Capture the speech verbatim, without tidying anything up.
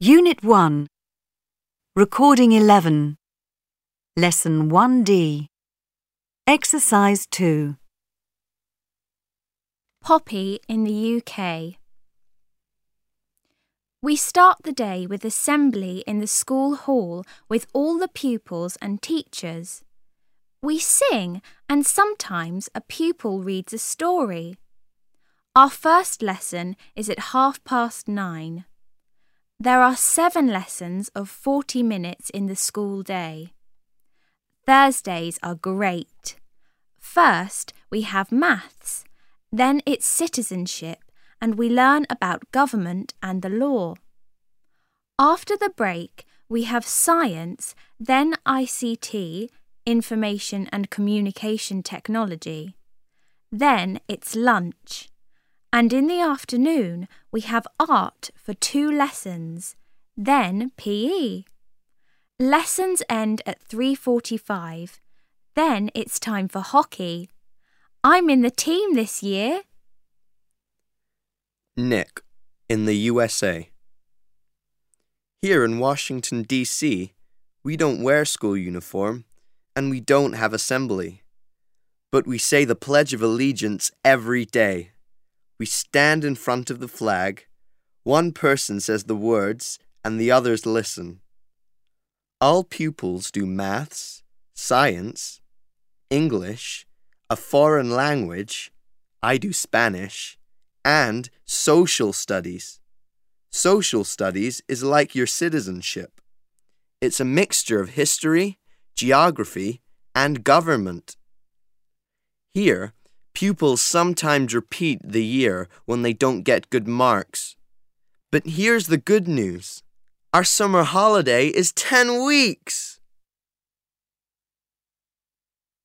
Unit one. Recording eleven. Lesson one D. Exercise two. Poppy in the U K. We start the day with assembly in the school hall with all the pupils and teachers. We sing and sometimes a pupil reads a story. Our first lesson is at half past nine. There are seven lessons of forty minutes in the school day. Thursdays are great. First, we have maths, then it's citizenship, and we learn about government and the law. After the break, we have science, then I C T, information and communication technology. Then it's lunch. And in the afternoon, we have art for two lessons, then P E. Lessons end at three forty-five. Then it's time for hockey. I'm in the team this year. Nick, in the U S A. Here in Washington, D C, we don't wear school uniform, and we don't have assembly. But we say the Pledge of Allegiance every day. We stand in front of the flag, one person says the words, and the others listen. All pupils do maths, science, English, a foreign language, I do Spanish, and social studies. Social studies is like your citizenship. It's a mixture of history, geography, and government. Here, pupils sometimes repeat the year when they don't get good marks. But here's the good news. Our summer holiday is ten weeks!